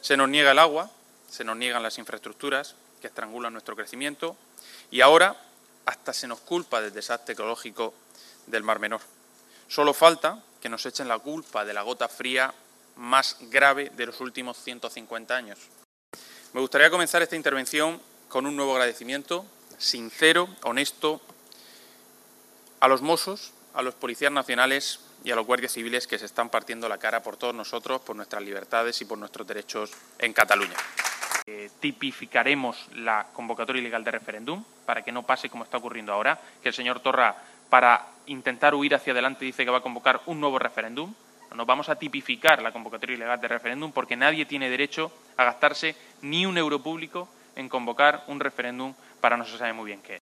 Se nos niega el agua, se nos niegan las infraestructuras que estrangulan nuestro crecimiento y ahora hasta se nos culpa del desastre ecológico del Mar Menor. Solo falta que nos echen la culpa de la gota fría más grave de los últimos 150 años. Me gustaría comenzar esta intervención con un nuevo agradecimiento, sincero, honesto, a los Mossos, a los policías nacionales y a los guardias civiles que se están partiendo la cara por todos nosotros, por nuestras libertades y por nuestros derechos en Cataluña. Tipificaremos la convocatoria ilegal de referéndum para que no pase como está ocurriendo ahora, que el señor Torra, para intentar huir hacia adelante, dice que va a convocar un nuevo referéndum. Nos vamos a tipificar la convocatoria ilegal de referéndum porque nadie tiene derecho a gastarse ni un euro público en convocar un referéndum para no se sabe muy bien qué es.